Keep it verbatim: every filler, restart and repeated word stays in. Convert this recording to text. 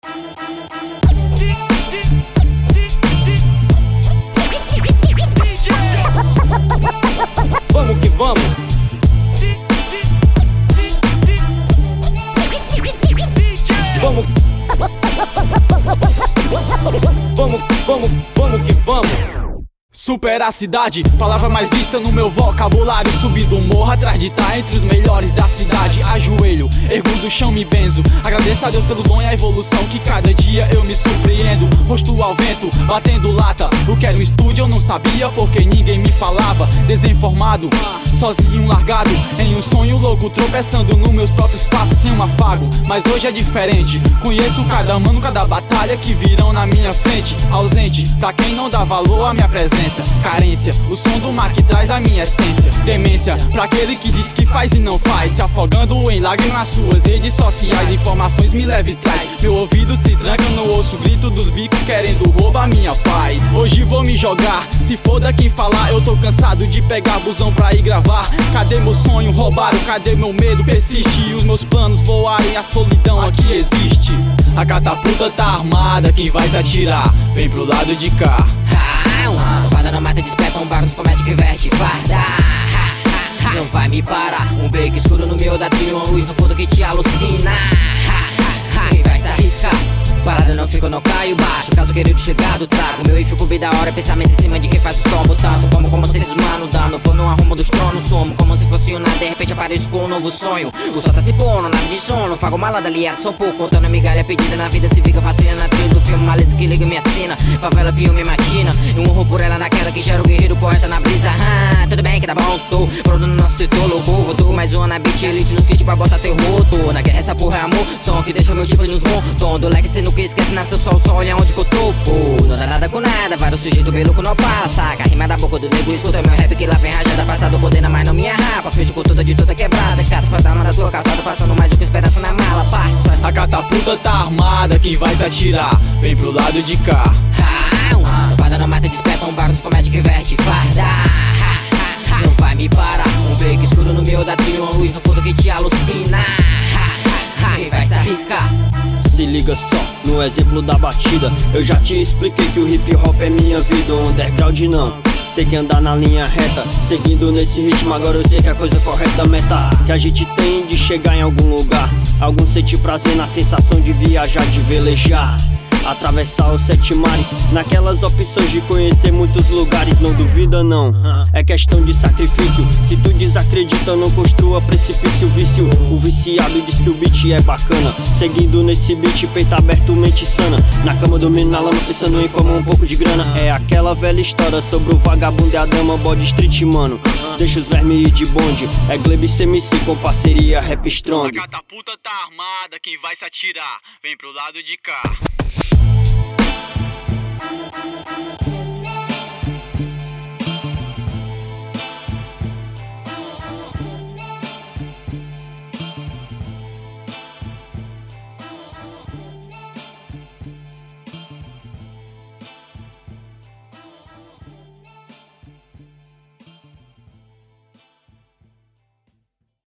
Vamos que vamos. Vamos. Vamos, vamos, vamos que vamos. Super a cidade, palavra mais vista no meu vocabulário. Subindo um morro atrás de tá entre os melhores da cidade. Ajoelho, ergo do chão, me benzo. Agradeço a Deus pelo dom e a evolução que cada dia eu me surpreendo. Rosto ao vento, batendo lata. O que era um estúdio eu não sabia porque ninguém me falava. Desinformado, sozinho, largado em um sonho louco, tropeçando nos meus próprios passos sem um afago. Mas hoje é diferente, conheço cada mano, cada batalha que virão na minha frente. Ausente, pra quem não dá valor à minha presença. Carência, o som do mar que traz a minha essência. Demência, pra aquele que diz que faz e não faz, se afogando em lágrimas nas suas redes sociais. Informações me leva e traz, meu ouvido se tranca, não ouço o grito dos bicos querendo roubar minha paz. Hoje vou me jogar, se foda quem falar. Eu tô cansado de pegar busão pra ir gravar. Cadê meu sonho? Roubaram, cadê meu medo? Persiste e os meus planos voarem, a solidão aqui existe. A catapulta tá armada, quem vai se atirar? Vem pro lado de cá. Uma roubada na mata, desperta um bar nos comédia que veste farda. Não vai me parar, um beco escuro no meio da trilha, uma luz no fundo que te alucina. Quem vai se arriscar? Parada não fico, não caio baixo. Caso querido chegado, trago meu e fico bem da hora. Pensamento em cima de quem faz os tombos. Tanto como como se desmano, dando pô no arrumo dos tronos. Somo como se fosse um nada, de repente apareço com um novo sonho. O sol tá se pondo, nada de sono. Fago malada aliado, sou pouco. Contando migalha pedida na vida, se fica fascina na trilha do filme. Malícia que liga me assina. Favela piu me matina. E um horror por ela naquela que gera o guerreiro poeta na brisa. Ah, tudo bem que tá bom, tô. Produto no nosso setor, louco. Vou tô mais uma na beat elite nos kits pra botar teu roto. Na guerra essa porra é amor. Som que deixa o meu tipo nos bom. Tom do leque, cê nunca esquece, nasceu sol, só olha onde que eu tô, pô. Não dá nada com nada, vários sujeitos bem louco não passa. A rima da boca do nego, escuta meu rap que lá vem rajada. Passado condena, mas não me arrapa. Fecho com toda de toda quebrada. Caça fantasma da tua calçada, passando mais do que esperança na mala, parça. A catapulta tá armada, quem vai se atirar? Vem pro lado de cá. Uma roubada na mata, desperta um bar nos comédia que veste farda. Não vai me parar, um beco escuro no meio da trilha, uma luz no fundo que te alucina. Quem vai se arriscar? Se liga só, no exemplo da batida. Eu já te expliquei que o hip hop é minha vida. O underground não, tem que andar na linha reta. Seguindo nesse ritmo, agora eu sei que a coisa correta. A meta que a gente tem de chegar em algum lugar. Algum sentir prazer na sensação de viajar, de velejar, atravessar os sete mares, naquelas opções de conhecer muitos lugares. Não duvida não, é questão de sacrifício. Se tu desacredita, não construa precipício. Vício, o viciado diz que o beat é bacana. Seguindo nesse beat, peito aberto, mente sana. Na cama dormindo na lama, pensando em como um pouco de grana. É aquela velha história sobre o vagabundo e a dama. Body street, mano, deixa os vermes ir de bonde. É Glebe C M C com parceria Rap Strong. A catapulta tá armada, quem vai se atirar? Vem pro lado de cá.